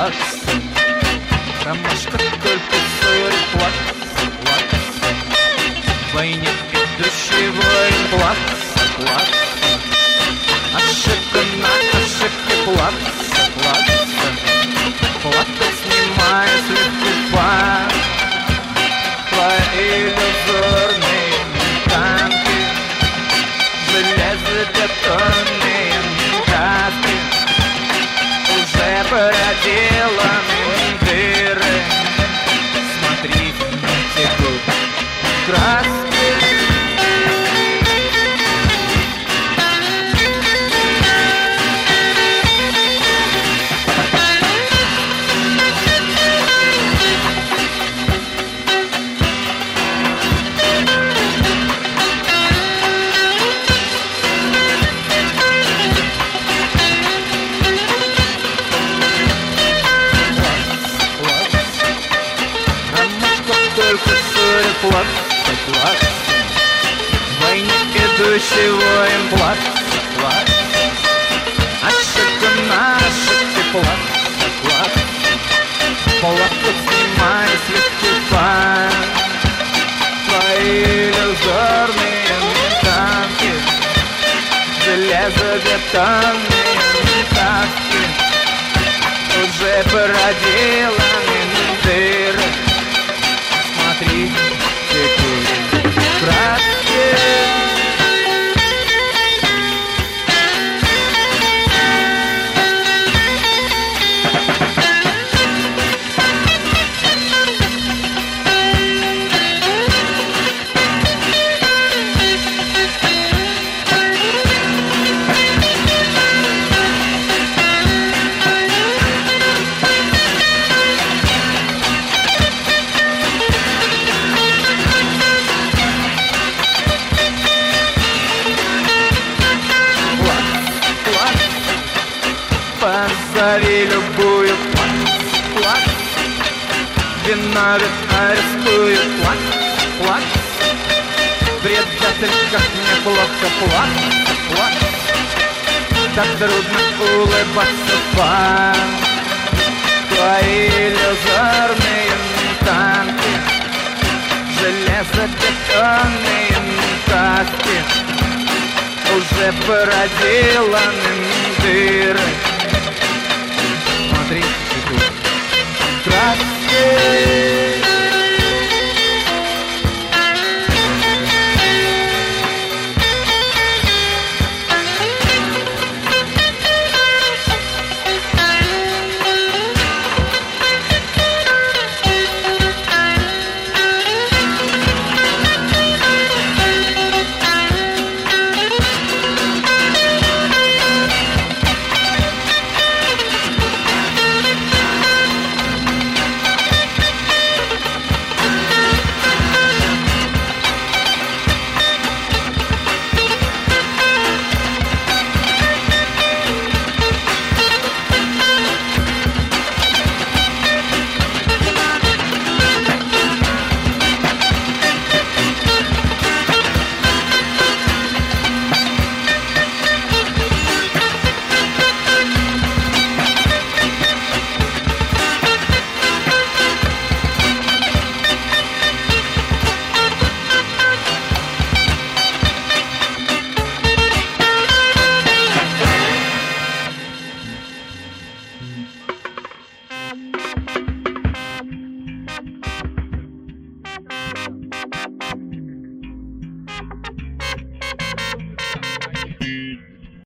плакса, ромашка только сыр плакса, в войне идущий воин плакса, ошибка на ошибке плакса, плакать снимая с легкого твои иллюзорные танки, железобетонные каски уже проделаны дыры. Смотри, текут краски. Плакса, в войне идущий воин плакса, ошибка на ошибке плакса, плакать снимая с легкого твои иллюзорные танки, железобетонные таски уже проделаны дыры. Смотри, краски. Позови любую плакс, виновен арестую плакс, предатель, как мне плохо плакс, так трудно улыбаться твои иллюзорные танки, железобетонные каски уже проделаны дыры.